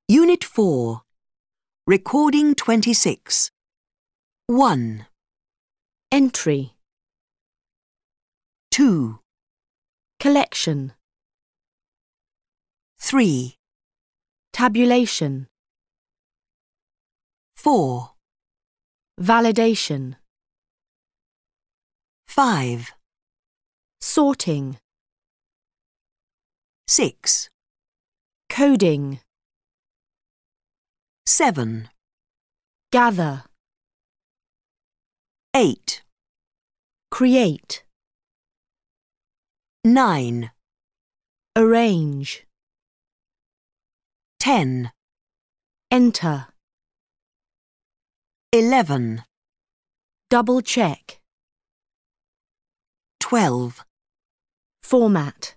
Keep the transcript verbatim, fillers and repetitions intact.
Unit four. Recording twenty-six. one, Entry. two, Collection. three, Tabulation. four, Validation. five, Sorting. six, Coding. seven, Gather. eight, Create. nine, Arrange. ten, Enter. eleven, Double check. twelve. Format.